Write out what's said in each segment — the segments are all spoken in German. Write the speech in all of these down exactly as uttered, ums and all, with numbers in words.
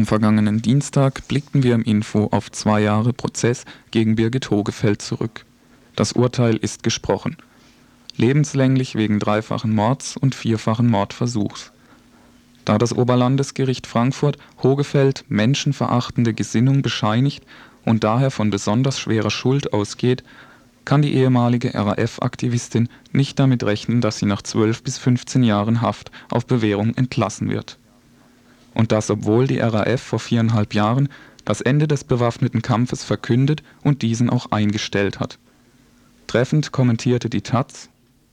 Am vergangenen Dienstag blickten wir im Info auf zwei Jahre Prozess gegen Birgit Hogefeld zurück. Das Urteil ist gesprochen. Lebenslänglich wegen dreifachen Mords und vierfachen Mordversuchs. Da das Oberlandesgericht Frankfurt Hogefeld menschenverachtende Gesinnung bescheinigt und daher von besonders schwerer Schuld ausgeht, kann die ehemalige R A F-Aktivistin nicht damit rechnen, dass sie nach zwölf bis fünfzehn Jahren Haft auf Bewährung entlassen wird. Und das, obwohl die R A F vor viereinhalb Jahren das Ende des bewaffneten Kampfes verkündet und diesen auch eingestellt hat. Treffend kommentierte die taz: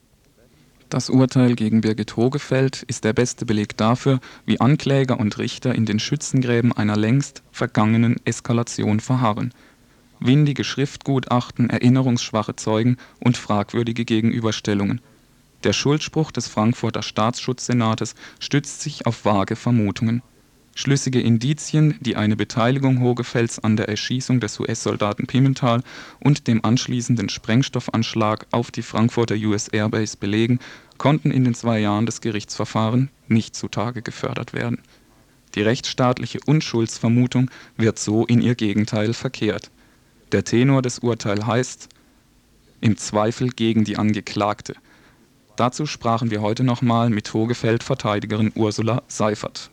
Das Urteil gegen Birgit Hogefeld ist der beste Beleg dafür, wie Ankläger und Richter in den Schützengräben einer längst vergangenen Eskalation verharren. Windige Schriftgutachten, erinnerungsschwache Zeugen und fragwürdige Gegenüberstellungen. Der Schuldspruch des Frankfurter Staatsschutzsenates stützt sich auf vage Vermutungen. Schlüssige Indizien, die eine Beteiligung Hogefelds an der Erschießung des U S-Soldaten Pimental und dem anschließenden Sprengstoffanschlag auf die Frankfurter U S Airbase belegen, konnten in den zwei Jahren des Gerichtsverfahrens nicht zutage gefördert werden. Die rechtsstaatliche Unschuldsvermutung wird so in ihr Gegenteil verkehrt. Der Tenor des Urteils heißt: Im Zweifel gegen die Angeklagte. Dazu sprachen wir heute nochmal mit Hogefeld-Verteidigerin Ursula Seifert.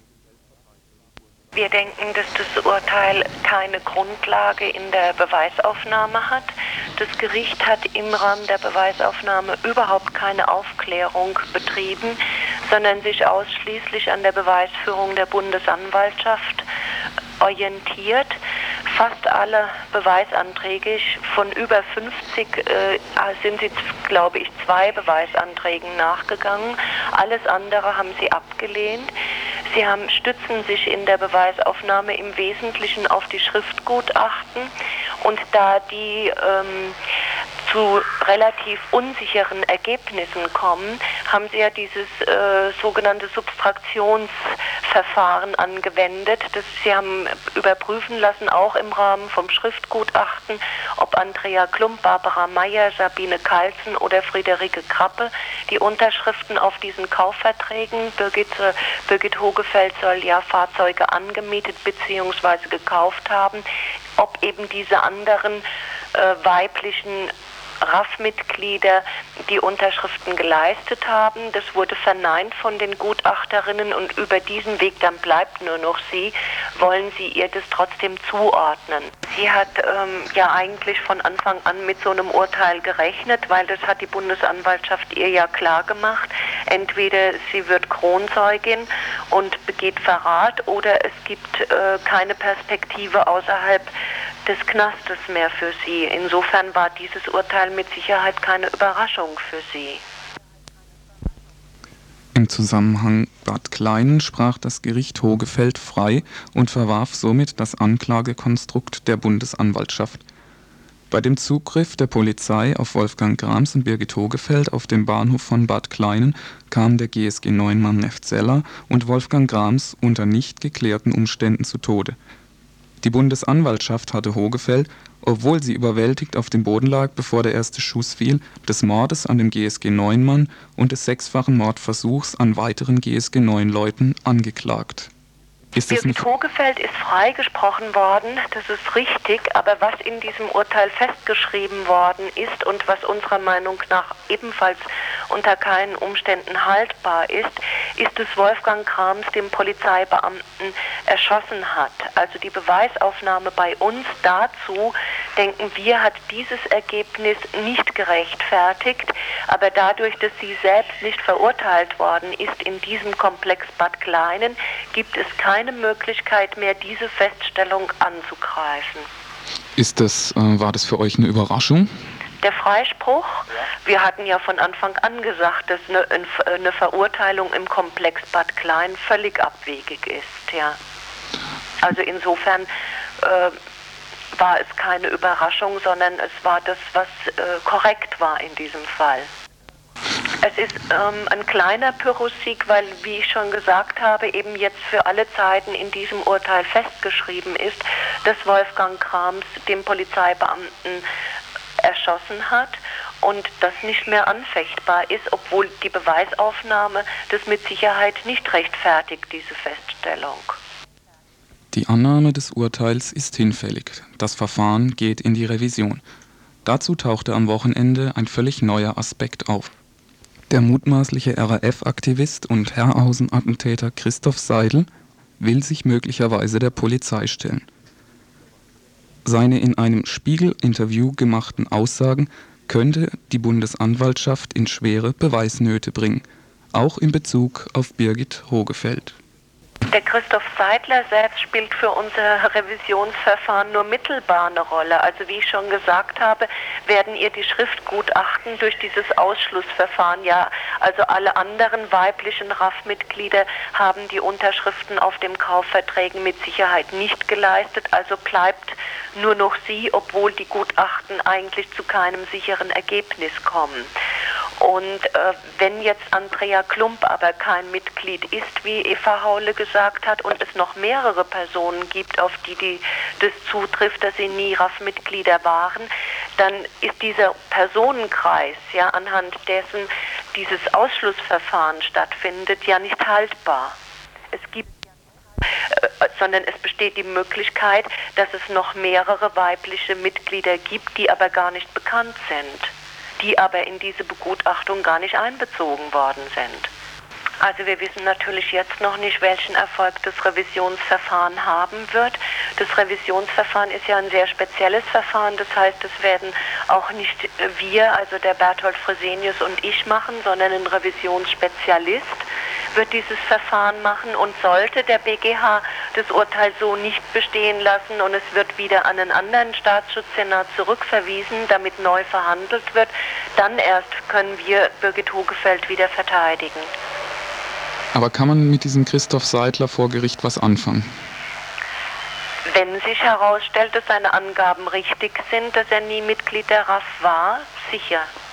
Wir denken, dass das Urteil keine Grundlage in der Beweisaufnahme hat. Das Gericht hat im Rahmen der Beweisaufnahme überhaupt keine Aufklärung betrieben, sondern sich ausschließlich an der Beweisführung der Bundesanwaltschaft orientiert. Fast alle Beweisanträge, von über fünfzig äh, sind sie, glaube ich, zwei Beweisanträgen nachgegangen. Alles andere haben sie abgelehnt. Sie haben, stützen sich in der Beweisaufnahme im Wesentlichen auf die Schriftgutachten, und da die ähm, zu relativ unsicheren Ergebnissen kommen, haben sie ja dieses äh, sogenannte Subtraktionsverfahren angewendet. Das, sie haben überprüfen lassen, auch im Rahmen vom Schriftgutachten, ob Andrea Klump, Barbara Meyer, Sabine Kalzen oder Friederike Krappe die Unterschriften auf diesen Kaufverträgen, Birgit, äh, Birgit Hogefeld soll ja Fahrzeuge angemietet bzw. gekauft haben, ob eben diese anderen äh, weiblichen R A F-Mitglieder die Unterschriften geleistet haben. Das wurde verneint von den Gutachterinnen, und über diesen Weg, dann bleibt nur noch sie, wollen sie ihr das trotzdem zuordnen. Sie hat ähm, ja eigentlich von Anfang an mit so einem Urteil gerechnet, weil das hat die Bundesanwaltschaft ihr ja klar gemacht. Entweder sie wird Kronzeugin und begeht Verrat, oder es gibt äh, keine Perspektive außerhalb des Knastes mehr für sie. Insofern war dieses Urteil mit Sicherheit keine Überraschung für sie. Im Zusammenhang Bad Kleinen sprach das Gericht Hogefeld frei und verwarf somit das Anklagekonstrukt der Bundesanwaltschaft. Bei dem Zugriff der Polizei auf Wolfgang Grams und Birgit Hogefeld auf dem Bahnhof von Bad Kleinen kam der G S G-Neunmann Neftseller und Wolfgang Grams unter nicht geklärten Umständen zu Tode. Die Bundesanwaltschaft hatte Hogefeld, obwohl sie überwältigt auf dem Boden lag, bevor der erste Schuss fiel, des Mordes an dem G S G-Neunmann und des sechsfachen Mordversuchs an weiteren G S G-Neun-Leuten angeklagt. Ist das Birgit Hogefeld ist freigesprochen worden, das ist richtig, aber was in diesem Urteil festgeschrieben worden ist und was unserer Meinung nach ebenfalls unter keinen Umständen haltbar ist, ist, dass Wolfgang Grams den Polizeibeamten erschossen hat. Also die Beweisaufnahme bei uns dazu, denken wir, hat dieses Ergebnis nicht gerechtfertigt, aber dadurch, dass sie selbst nicht verurteilt worden ist in diesem Komplex Bad Kleinen, gibt es keine Möglichkeit mehr, diese Feststellung anzugreifen. Ist das, äh, war das für euch eine Überraschung? Der Freispruch, wir hatten ja von Anfang an gesagt, dass eine, eine Verurteilung im Komplex Bad Klein völlig abwegig ist. Ja. Also insofern äh, war es keine Überraschung, sondern es war das, was äh, korrekt war in diesem Fall. Es ist ähm, ein kleiner Pyrrhussieg, weil, wie ich schon gesagt habe, eben jetzt für alle Zeiten in diesem Urteil festgeschrieben ist, dass Wolfgang Grams den Polizeibeamten erschossen hat und das nicht mehr anfechtbar ist, obwohl die Beweisaufnahme das mit Sicherheit nicht rechtfertigt, diese Feststellung. Die Annahme des Urteils ist hinfällig. Das Verfahren geht in die Revision. Dazu tauchte am Wochenende ein völlig neuer Aspekt auf. Der mutmaßliche R A F-Aktivist und Herrhausen-Attentäter Christoph Seidel will sich möglicherweise der Polizei stellen. Seine in einem Spiegel-Interview gemachten Aussagen könnte die Bundesanwaltschaft in schwere Beweisnöte bringen, auch in Bezug auf Birgit Hogefeld. Der Christoph Seidler selbst spielt für unser Revisionsverfahren nur mittelbar eine Rolle. Also wie ich schon gesagt habe, werden ihr die Schriftgutachten durch dieses Ausschlussverfahren, ja, also alle anderen weiblichen R A F-Mitglieder haben die Unterschriften auf den Kaufverträgen mit Sicherheit nicht geleistet. Also bleibt nur noch sie, obwohl die Gutachten eigentlich zu keinem sicheren Ergebnis kommen. Und äh, wenn jetzt Andrea Klump aber kein Mitglied ist, wie Eva Haule gesagt hat, und es noch mehrere Personen gibt, auf die, die das zutrifft, dass sie nie R A F-Mitglieder waren, dann ist dieser Personenkreis, ja, anhand dessen dieses Ausschlussverfahren stattfindet, ja nicht haltbar. Es gibt äh, sondern es besteht die Möglichkeit, dass es noch mehrere weibliche Mitglieder gibt, die aber gar nicht bekannt sind, die aber in diese Begutachtung gar nicht einbezogen worden sind. Also wir wissen natürlich jetzt noch nicht, welchen Erfolg das Revisionsverfahren haben wird. Das Revisionsverfahren ist ja ein sehr spezielles Verfahren, das heißt, es werden auch nicht wir, also der Berthold Fresenius und ich machen, sondern ein Revisionsspezialist wird dieses Verfahren machen, und sollte der B G H das Urteil so nicht bestehen lassen und es wird wieder an einen anderen Staatsschutzsenat zurückverwiesen, damit neu verhandelt wird, dann erst können wir Birgit Hogefeld wieder verteidigen. Aber kann man mit diesem Christoph Seidler vor Gericht was anfangen? Wenn sich herausstellt, dass seine Angaben richtig sind, dass er nie Mitglied der R A F war, sicher.